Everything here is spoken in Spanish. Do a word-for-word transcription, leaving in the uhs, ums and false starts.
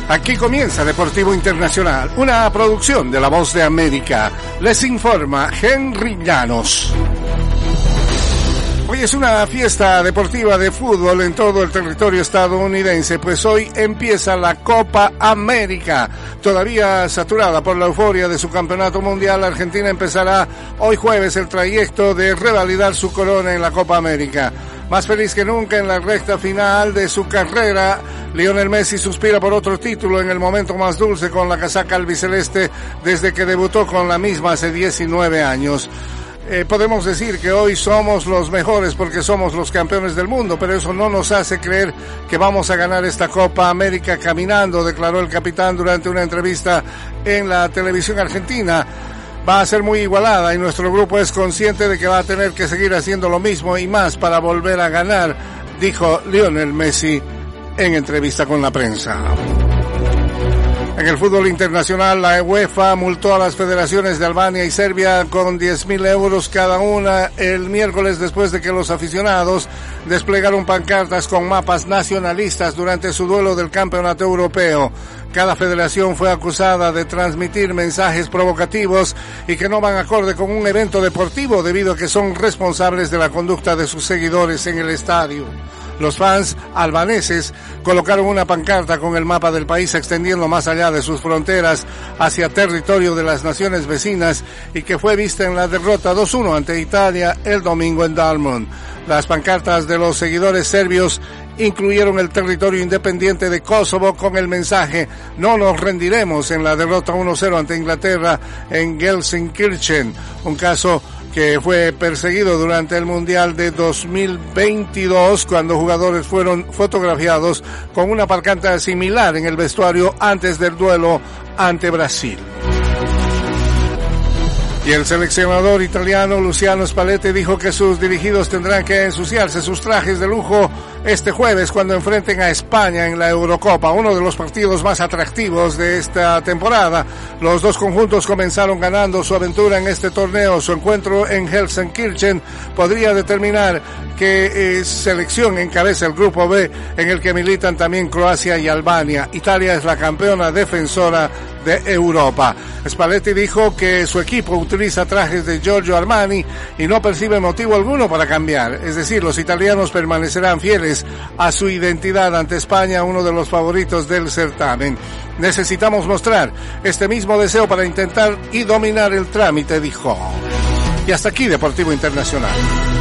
Aquí comienza Deportivo Internacional, una producción de La Voz de América. Les informa Henry Llanos. Hoy es una fiesta deportiva de fútbol en todo el territorio estadounidense, pues hoy empieza la Copa América. Todavía saturada por la euforia de su campeonato mundial, Argentina empezará hoy jueves el trayecto de revalidar su corona en la Copa América. Más feliz que nunca en la recta final de su carrera, Lionel Messi suspira por otro título en el momento más dulce con la casaca albiceleste desde que debutó con la misma hace diecinueve años. Eh, podemos decir que hoy somos los mejores porque somos los campeones del mundo, pero eso no nos hace creer que vamos a ganar esta Copa América caminando, declaró el capitán durante una entrevista en la televisión argentina. Va a ser muy igualada y nuestro grupo es consciente de que va a tener que seguir haciendo lo mismo y más para volver a ganar, dijo Lionel Messi en entrevista con la prensa. En el fútbol internacional, la UEFA multó a las federaciones de Albania y Serbia con diez mil euros cada una el miércoles después de que los aficionados desplegaron pancartas con mapas nacionalistas durante su duelo del campeonato europeo. Cada federación fue acusada de transmitir mensajes provocativos y que no van acorde con un evento deportivo debido a que son responsables de la conducta de sus seguidores en el estadio. Los fans albaneses colocaron una pancarta con el mapa del país extendiendo más allá de sus fronteras hacia territorio de las naciones vecinas y que fue vista en la derrota dos uno ante Italia el domingo en Dalmond. Las pancartas de los seguidores serbios incluyeron el territorio independiente de Kosovo con el mensaje "No nos rendiremos" en la derrota uno cero ante Inglaterra en Gelsenkirchen, un caso que fue perseguido durante el Mundial de dos mil veintidós cuando jugadores fueron fotografiados con una pancarta similar en el vestuario antes del duelo ante Brasil. Y el seleccionador italiano Luciano Spalletti dijo que sus dirigidos tendrán que ensuciarse sus trajes de lujo este jueves cuando enfrenten a España en la Eurocopa, uno de los partidos más atractivos de esta temporada. Los dos conjuntos comenzaron ganando su aventura en este torneo. Su encuentro en Gelsenkirchen podría determinar qué eh, selección encabeza el grupo B, en el que militan también Croacia y Albania. Italia es la campeona defensora de Europa. Spalletti dijo que su equipo utiliza trajes de Giorgio Armani y no percibe motivo alguno para cambiar. Es decir, los italianos permanecerán fieles a su identidad ante España, uno de los favoritos del certamen. Necesitamos mostrar este mismo deseo para intentar y dominar el trámite, dijo. Y hasta aquí Deportivo Internacional.